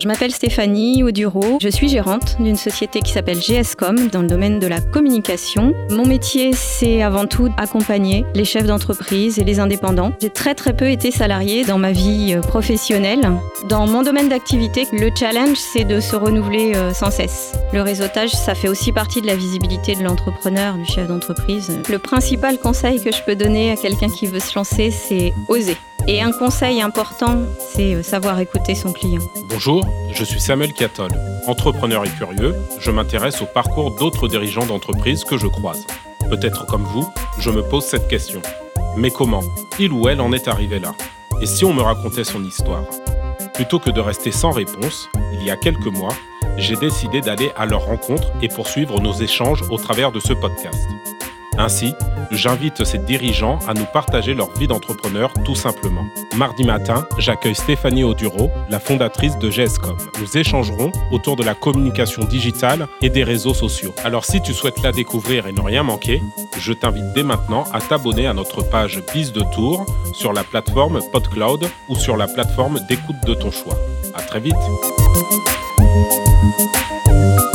Je m'appelle Stéphanie Audureau, je suis gérante d'une société qui s'appelle GSCom dans le domaine de la communication. Mon métier, c'est avant tout accompagner les chefs d'entreprise et les indépendants. J'ai très peu été salariée dans ma vie professionnelle. Dans mon domaine d'activité, le challenge, c'est de se renouveler sans cesse. Le réseautage, ça fait aussi partie de la visibilité de l'entrepreneur, du chef d'entreprise. Le principal conseil que je peux donner à quelqu'un qui veut se lancer, c'est oser. Et un conseil important, c'est savoir écouter son client. Bonjour, je suis Samuel Catol. Entrepreneur et curieux, je m'intéresse au parcours d'autres dirigeants d'entreprises que je croise. Peut-être comme vous, je me pose cette question. Mais comment il ou elle en est arrivé là? Et si on me racontait son histoire? Plutôt que de rester sans réponse, il y a quelques mois, j'ai décidé d'aller à leur rencontre et poursuivre nos échanges au travers de ce podcast. Ainsi, j'invite ces dirigeants à nous partager leur vie d'entrepreneur tout simplement. Mardi matin, j'accueille Stéphanie Audureau, la fondatrice de GSCom. Nous échangerons autour de la communication digitale et des réseaux sociaux. Alors si tu souhaites la découvrir et ne rien manquer, je t'invite dès maintenant à t'abonner à notre page Bise de Tours sur la plateforme PodCloud ou sur la plateforme d'écoute de ton choix. À très vite.